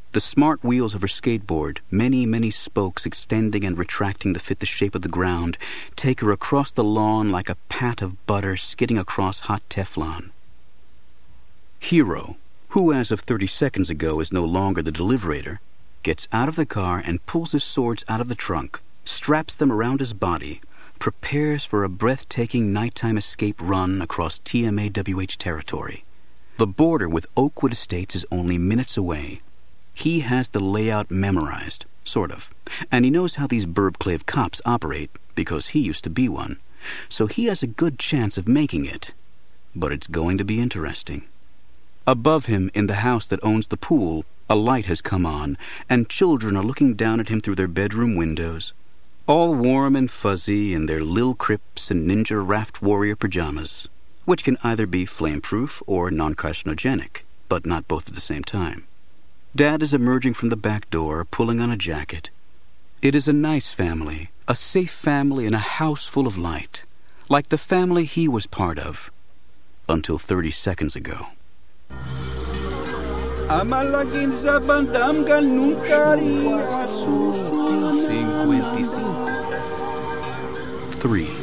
The smart wheels of her skateboard, many spokes extending and retracting to fit the shape of the ground, take her across the lawn like a pat of butter skidding across hot Teflon. Hero, who as of 30 seconds ago is no longer the deliberator, gets out of the car and pulls his swords out of the trunk, straps them around his body, prepares for a breathtaking nighttime escape run across TMAWH territory. The border with Oakwood Estates is only minutes away. He has the layout memorized, sort of, and he knows how these burbclave cops operate because he used to be one, so he has a good chance of making it. But it's going to be interesting. Above him, in the house that owns the pool, a light has come on, and children are looking down at him through their bedroom windows, all warm and fuzzy in their Lil Crips and Ninja Raft Warrior pajamas, which can either be flame-proof or non-carcinogenic, but not both at the same time. Dad is emerging from the back door, pulling on a jacket. It is a nice family, a safe family in a house full of light, like the family he was part of, until 30 seconds ago. 3.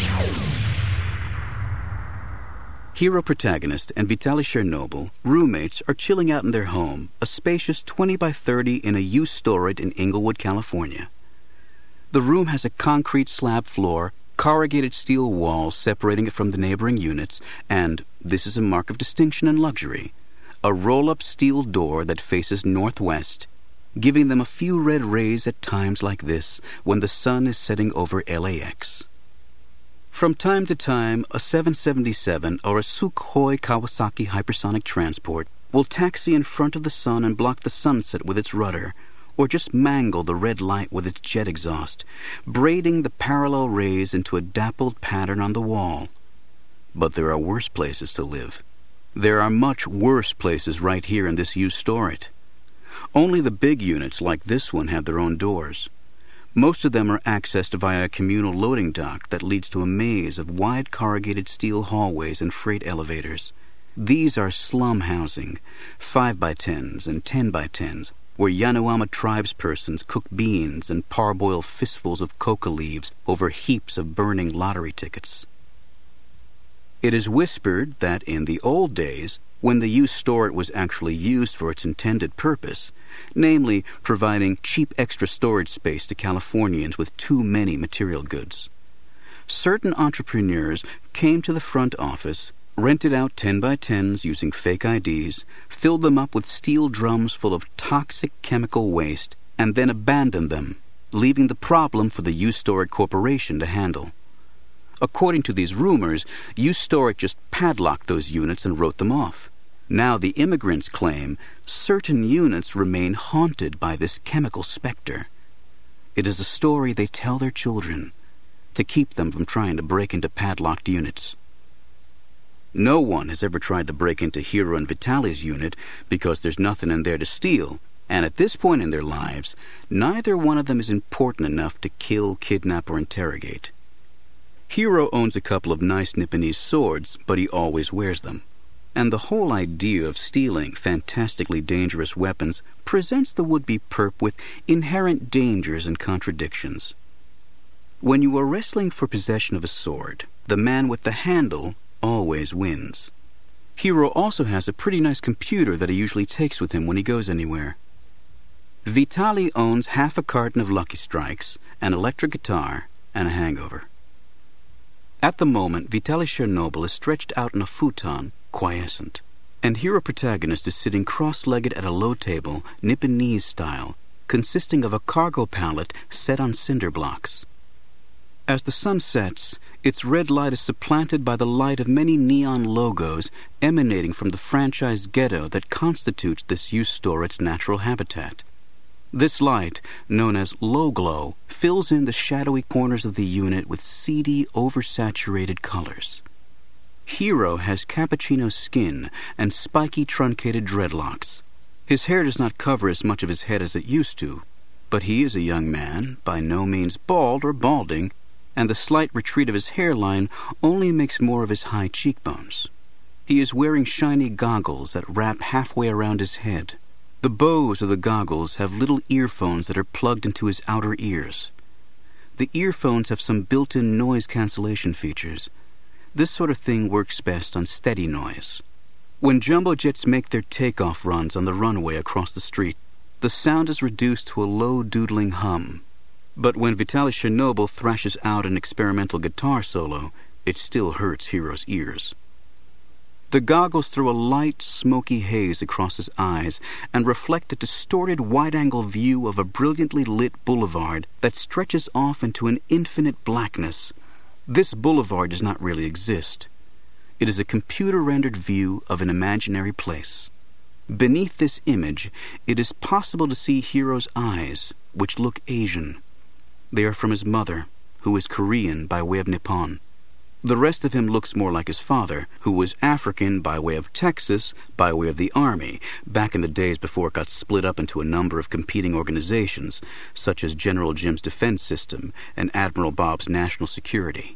Hero protagonist and Vitaly Chernobyl, roommates, are chilling out in their home, a spacious 20 by 30 in a U-Storage in Inglewood, California. The room has a concrete slab floor, corrugated steel walls separating it from the neighboring units, and, this is a mark of distinction and luxury, a roll-up steel door that faces northwest, giving them a few red rays at times like this when the sun is setting over LAX. From time to time, a 777 or a Sukhoi Kawasaki hypersonic transport will taxi in front of the sun and block the sunset with its rudder, or just mangle the red light with its jet exhaust, braiding the parallel rays into a dappled pattern on the wall. But there are worse places to live. There are much worse places right here in this U-Storage. Only the big units like this one have their own doors. Most of them are accessed via a communal loading dock that leads to a maze of wide corrugated steel hallways and freight elevators. These are slum housing, 5x10s and 10x10s, where Yanomami tribespersons cook beans and parboil fistfuls of coca leaves over heaps of burning lottery tickets. It is whispered that in the old days, when the U-Storage was actually used for its intended purpose, namely providing cheap extra storage space to Californians with too many material goods, certain entrepreneurs came to the front office, rented out 10x10s using fake IDs, filled them up with steel drums full of toxic chemical waste, and then abandoned them, leaving the problem for the U-Storage Corporation to handle. According to these rumors, U-Storage just padlocked those units and wrote them off. Now the immigrants claim certain units remain haunted by this chemical specter. It is a story they tell their children to keep them from trying to break into padlocked units. No one has ever tried to break into Hero and Vitaly's unit because there's nothing in there to steal, and at this point in their lives, neither one of them is important enough to kill, kidnap, or interrogate. Hero owns a couple of nice Nipponese swords, but he always wears them. And the whole idea of stealing fantastically dangerous weapons presents the would-be perp with inherent dangers and contradictions. When you are wrestling for possession of a sword, the man with the handle always wins. Hero also has a pretty nice computer that he usually takes with him when he goes anywhere. Vitaly owns half a carton of Lucky Strikes, an electric guitar, and a hangover. At the moment, Vitaly Chernobyl is stretched out in a futon, quiescent, and Hero protagonist is sitting cross-legged at a low table, Nipponese style, consisting of a cargo pallet set on cinder blocks. As the sun sets, its red light is supplanted by the light of many neon logos emanating from the franchise ghetto that constitutes this U-Storage's natural habitat. This light, known as low glow, fills in the shadowy corners of the unit with seedy, oversaturated colors. Hero has cappuccino skin and spiky, truncated dreadlocks. His hair does not cover as much of his head as it used to, but he is a young man, by no means bald or balding, and the slight retreat of his hairline only makes more of his high cheekbones. He is wearing shiny goggles that wrap halfway around his head. The bows of the goggles have little earphones that are plugged into his outer ears. The earphones have some built-in noise cancellation features. This sort of thing works best on steady noise. When jumbo jets make their takeoff runs on the runway across the street, the sound is reduced to a low doodling hum. But when Vitaly Chernobyl thrashes out an experimental guitar solo, it still hurts Hero's ears. The goggles throw a light, smoky haze across his eyes and reflect a distorted wide-angle view of a brilliantly lit boulevard that stretches off into an infinite blackness. This boulevard does not really exist. It is a computer-rendered view of an imaginary place. Beneath this image, it is possible to see Hero's eyes, which look Asian. They are from his mother, who is Korean by way of Nippon. The rest of him looks more like his father, who was African by way of Texas, by way of the Army, back in the days before it got split up into a number of competing organizations, such as General Jim's Defense System and Admiral Bob's National Security.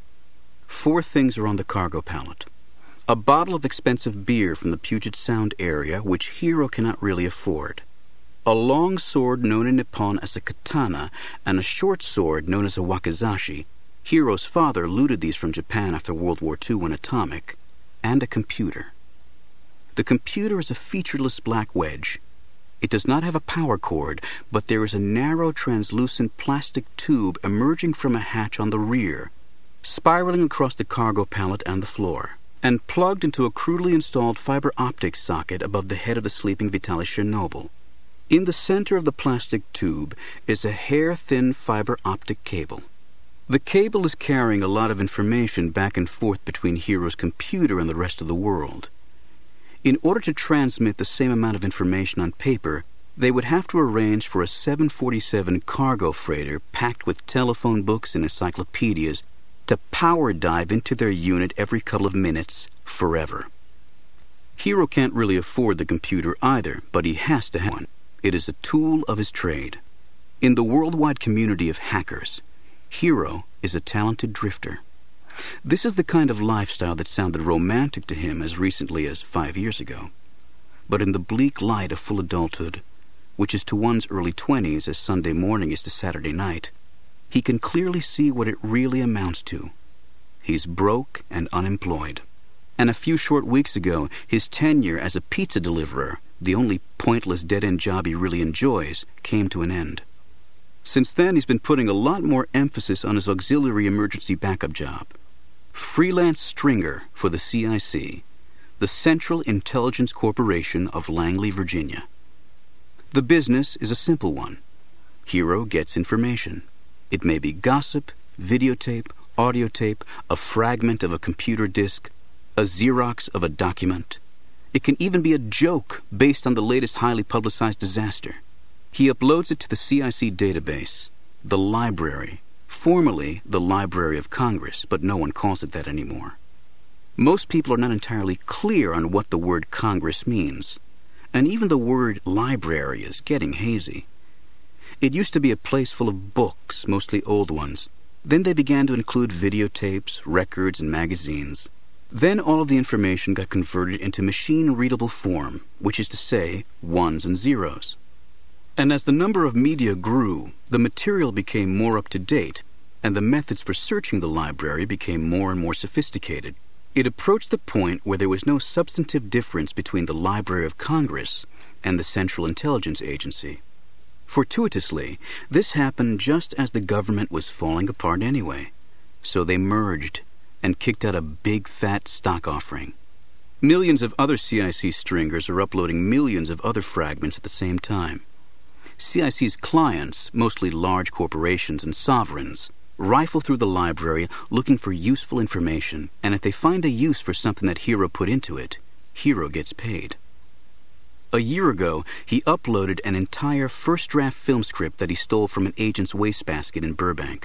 4 things are on the cargo pallet. A bottle of expensive beer from the Puget Sound area, which Hero cannot really afford. A long sword known in Nippon as a katana, and a short sword known as a wakizashi. Hero's father looted these from Japan after World War II when atomic. And a computer. The computer is a featureless black wedge. It does not have a power cord, but there is a narrow, translucent plastic tube emerging from a hatch on the rear, spiraling across the cargo pallet and the floor, and plugged into a crudely installed fiber optic socket above the head of the sleeping Vitaly Chernobyl. In the center of the plastic tube is a hair-thin fiber optic cable. The cable is carrying a lot of information back and forth between Hero's computer and the rest of the world. In order to transmit the same amount of information on paper, they would have to arrange for a 747 cargo freighter packed with telephone books and encyclopedias to power dive into their unit every couple of minutes, forever. Hero can't really afford the computer either, but he has to have one. It is a tool of his trade. In the worldwide community of hackers, Hero is a talented drifter. This is the kind of lifestyle that sounded romantic to him as recently as 5 years ago. But in the bleak light of full adulthood, which is to one's early 20s as Sunday morning is to Saturday night, he can clearly see what it really amounts to. He's broke and unemployed. And a few short weeks ago, his tenure as a pizza deliverer, the only pointless dead-end job he really enjoys, came to an end. Since then, he's been putting a lot more emphasis on his auxiliary emergency backup job. Freelance stringer for the CIC, the Central Intelligence Corporation of Langley, Virginia. The business is a simple one. Hero gets information. It may be gossip, videotape, audio tape, a fragment of a computer disk, a Xerox of a document. It can even be a joke based on the latest highly publicized disaster. He uploads it to the CIC database, the library, formerly the Library of Congress, but no one calls it that anymore. Most people are not entirely clear on what the word Congress means, and even the word library is getting hazy. It used to be a place full of books, mostly old ones. Then they began to include videotapes, records, and magazines. Then all of the information got converted into machine-readable form, which is to say, ones and zeros. And as the number of media grew, the material became more up-to-date, and the methods for searching the library became more and more sophisticated. It approached the point where there was no substantive difference between the Library of Congress and the Central Intelligence Agency. Fortuitously, this happened just as the government was falling apart anyway. So they merged and kicked out a big fat stock offering. Millions of other CIC stringers are uploading millions of other fragments at the same time. CIC's clients, mostly large corporations and sovereigns, rifle through the library looking for useful information, and if they find a use for something that Hero put into it, Hero gets paid. A year ago, he uploaded an entire first-draft film script that he stole from an agent's wastebasket in Burbank.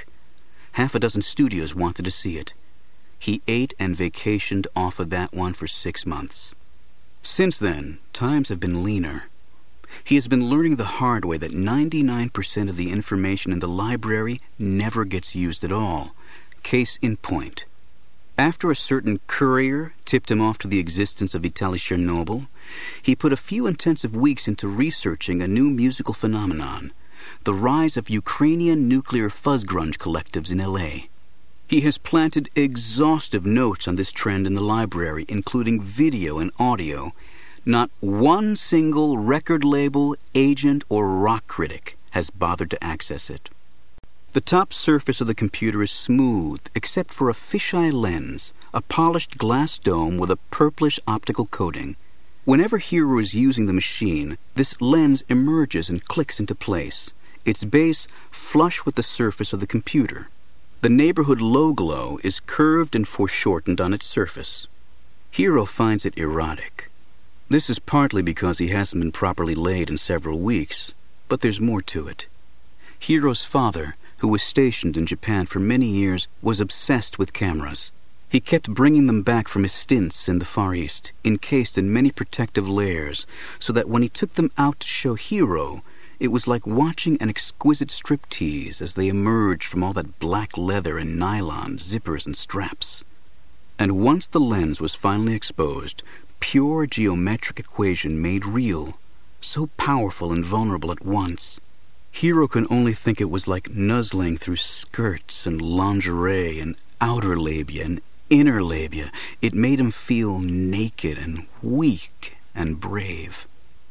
6 studios wanted to see it. He ate and vacationed off of that one for 6 months. Since then, times have been leaner. He has been learning the hard way that 99% of the information in the library never gets used at all. Case in point. After a certain courier tipped him off to the existence of Vitaly Chernobyl, he put a few intensive weeks into researching a new musical phenomenon, the rise of Ukrainian nuclear fuzz grunge collectives in L.A. He has planted exhaustive notes on this trend in the library, including video and audio. Not one single record label, agent, or rock critic has bothered to access it. The top surface of the computer is smooth, except for a fisheye lens, a polished glass dome with a purplish optical coating. Whenever Hiro is using the machine, this lens emerges and clicks into place, its base flush with the surface of the computer. The neighborhood low glow is curved and foreshortened on its surface. Hiro finds it erotic. This is partly because he hasn't been properly laid in several weeks, but there's more to it. Hiro's father, who was stationed in Japan for many years, was obsessed with cameras. He kept bringing them back from his stints in the Far East, encased in many protective layers, so that when he took them out to show Hiro, it was like watching an exquisite striptease as they emerged from all that black leather and nylon, zippers and straps. And once the lens was finally exposed, pure geometric equation made real, so powerful and vulnerable at once. Hiro can only think it was like nuzzling through skirts and lingerie and outer labia and inner labia. It made him feel naked and weak and brave.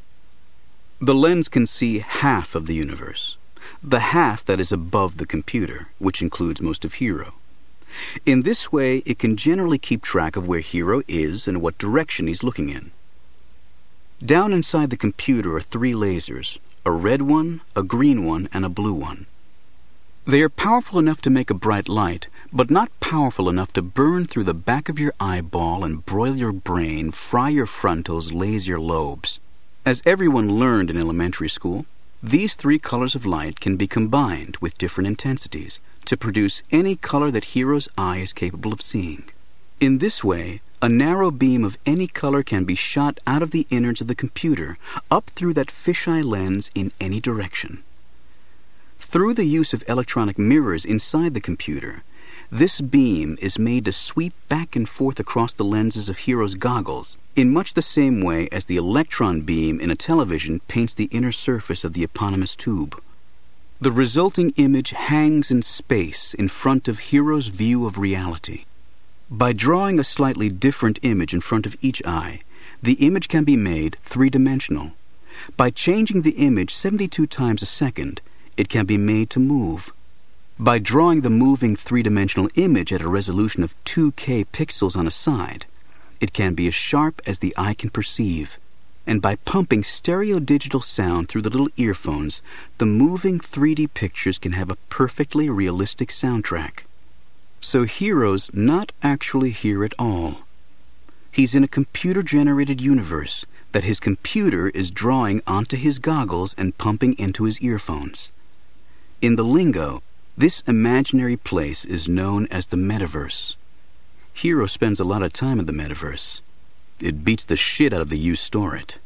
The lens can see half of the universe, the half that is above the computer, which includes most of Hiro. In this way, it can generally keep track of where Hiro is and what direction he's looking in. Down inside the computer are 3 lasers, a red one, a green one, and a blue one. They are powerful enough to make a bright light, but not powerful enough to burn through the back of your eyeball and broil your brain, fry your frontals, laze your lobes. As everyone learned in elementary school, these 3 colors of light can be combined with different intensities to produce any color that Hiro's eye is capable of seeing. In this way, a narrow beam of any color can be shot out of the innards of the computer, up through that fisheye lens in any direction. Through the use of electronic mirrors inside the computer, this beam is made to sweep back and forth across the lenses of Hiro's goggles in much the same way as the electron beam in a television paints the inner surface of the eponymous tube. The resulting image hangs in space in front of Hiro's view of reality. By drawing a slightly different image in front of each eye, the image can be made 3-dimensional. By changing the image 72 times a second, it can be made to move. By drawing the moving 3-dimensional image at a resolution of 2K pixels on a side, it can be as sharp as the eye can perceive. And by pumping stereo-digital sound through the little earphones, the moving 3D pictures can have a perfectly realistic soundtrack. So Hiro's not actually here at all. He's in a computer-generated universe that his computer is drawing onto his goggles and pumping into his earphones. In the lingo, this imaginary place is known as the metaverse. Hiro spends a lot of time in the metaverse. It beats the shit out of the you store it.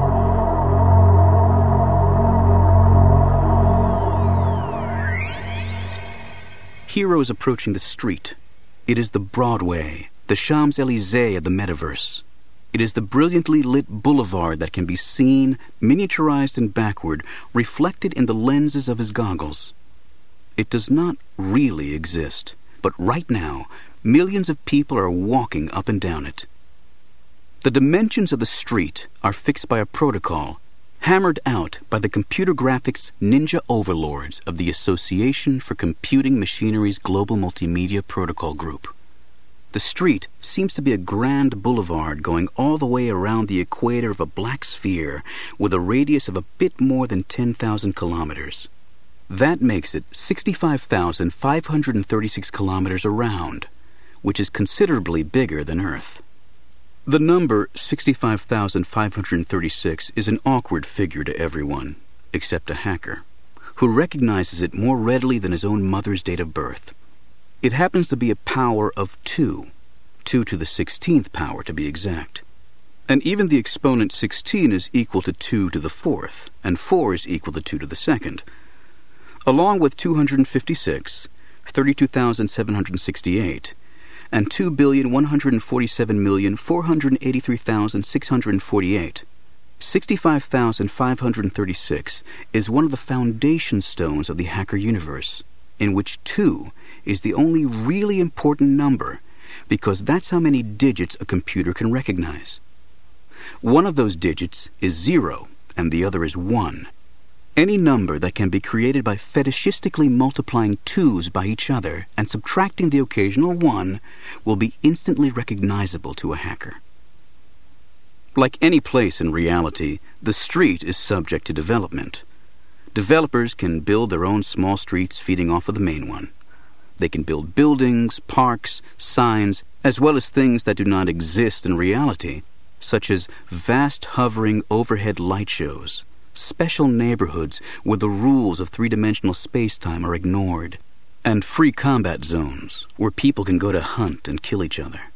Hiro is approaching the street. It is the Broadway, the Champs-Élysées of the metaverse. It is the brilliantly lit boulevard that can be seen, miniaturized and backward, reflected in the lenses of his goggles. It does not really exist, but right now, millions of people are walking up and down it. The dimensions of the street are fixed by a protocol, hammered out by the computer graphics ninja overlords of the Association for Computing Machinery's Global Multimedia Protocol Group. The street seems to be a grand boulevard going all the way around the equator of a black sphere with a radius of a bit more than 10,000 kilometers. That makes it 65,536 kilometers around, which is considerably bigger than Earth. The number 65,536 is an awkward figure to everyone, except a hacker, who recognizes it more readily than his own mother's date of birth. It happens to be a power of 2 to the 16th power to be exact. And even the exponent 16 is equal to 2 to the 4th, and 4 is equal to 2 to the 2nd. Along with 256, 32,768, and 2,147,483,648. 65,536 is one of the foundation stones of the hacker universe, in which 2 is the only really important number, because that's how many digits a computer can recognize. One of those digits is 0, and the other is 1. Any number that can be created by fetishistically multiplying 2's by each other and subtracting the occasional 1 will be instantly recognizable to a hacker. Like any place in reality, the street is subject to development. Developers can build their own small streets feeding off of the main one. They can build buildings, parks, signs, as well as things that do not exist in reality, such as vast hovering overhead light shows, special neighborhoods where the rules of three-dimensional space-time are ignored, and free combat zones where people can go to hunt and kill each other.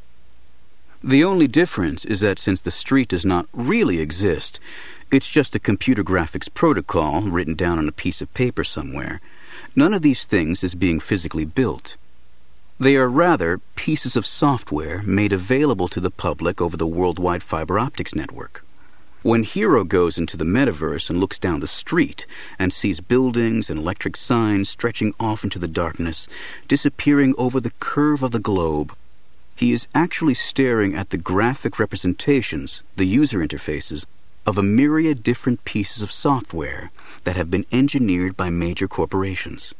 The only difference is that since the street does not really exist, it's just a computer graphics protocol written down on a piece of paper somewhere. None of these things is being physically built. They are rather pieces of software made available to the public over the worldwide fiber optics network. When Hero goes into the metaverse and looks down the street and sees buildings and electric signs stretching off into the darkness, disappearing over the curve of the globe, he is actually staring at the graphic representations, the user interfaces, of a myriad different pieces of software that have been engineered by major corporations.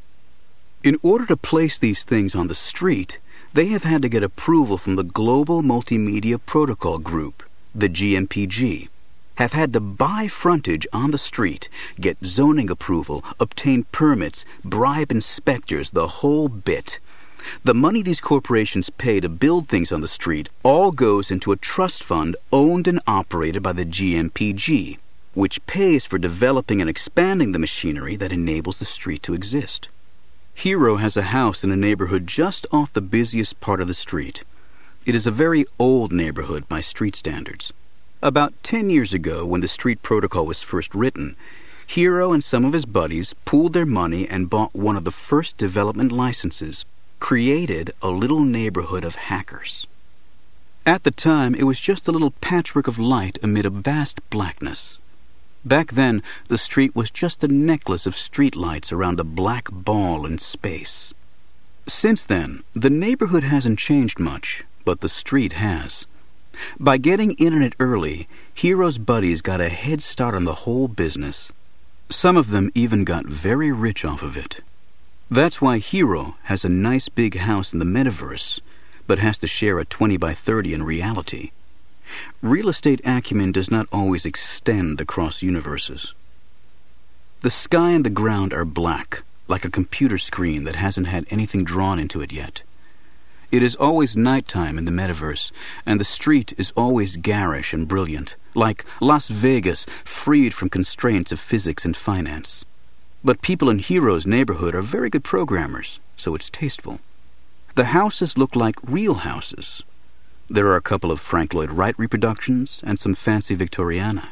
In order to place these things on the street, they have had to get approval from the Global Multimedia Protocol Group, the GMPG, have had to buy frontage on the street, get zoning approval, obtain permits, bribe inspectors, the whole bit. The money these corporations pay to build things on the street all goes into a trust fund owned and operated by the GMPG, which pays for developing and expanding the machinery that enables the street to exist. Hero has a house in a neighborhood just off the busiest part of the street. It is a very old neighborhood by street standards. About 10 years ago, when the street protocol was first written, Hero and some of his buddies pooled their money and bought one of the first development licenses, created a little neighborhood of hackers. At the time, it was just a little patchwork of light amid a vast blackness. Back then, the street was just a necklace of streetlights around a black ball in space. Since then, the neighborhood hasn't changed much, but the street has. By getting internet early, Hero's buddies got a head start on the whole business. Some of them even got very rich off of it. That's why Hero has a nice big house in the metaverse, but has to share a 20 by 30 in reality. Real estate acumen does not always extend across universes. The sky and the ground are black, like a computer screen that hasn't had anything drawn into it yet. It is always nighttime in the metaverse, and the street is always garish and brilliant, like Las Vegas freed from constraints of physics and finance. But people in Hero's neighborhood are very good programmers, so it's tasteful. The houses look like real houses. There are a couple of Frank Lloyd Wright reproductions and some fancy Victoriana.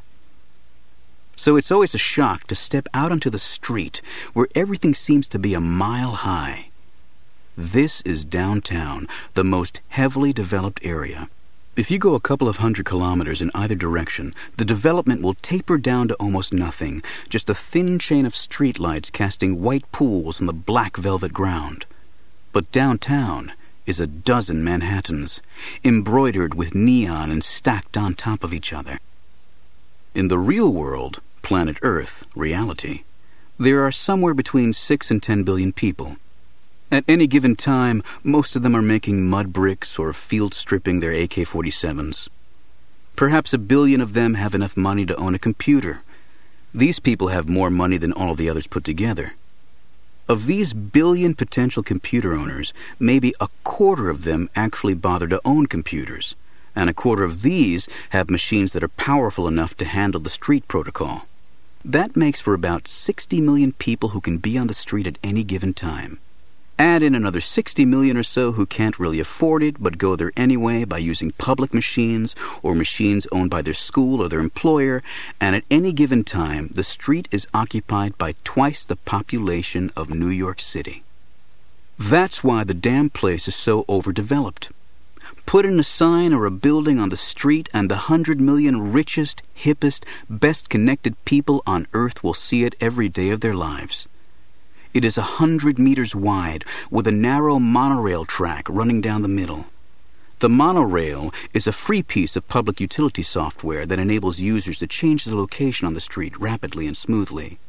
So it's always a shock to step out onto the street where everything seems to be a mile high. This is downtown, the most heavily developed area. If you go a couple of 100 kilometers in either direction, the development will taper down to almost nothing, just a thin chain of streetlights casting white pools on the black velvet ground. But downtown is a dozen Manhattans, embroidered with neon and stacked on top of each other. In the real world, planet Earth, reality, there are somewhere between 6 and 10 billion people. At any given time, most of them are making mud bricks or field stripping their AK-47s. Perhaps 1 billion of them have enough money to own a computer. These people have more money than all of the others put together. Of these billion potential computer owners, maybe 1/4 of them actually bother to own computers, and 1/4 of these have machines that are powerful enough to handle the street protocol. That makes for about 60 million people who can be on the street at any given time. Add in another 60 million or so who can't really afford it but go there anyway by using public machines or machines owned by their school or their employer, and at any given time, the street is occupied by twice the population of New York City. That's why the damn place is so overdeveloped. Put in a sign or a building on the street and the 100 million richest, hippest, best-connected people on Earth will see it every day of their lives. It is 100 meters wide with a narrow monorail track running down the middle. The monorail is a free piece of public utility software that enables users to change the location on the street rapidly and smoothly.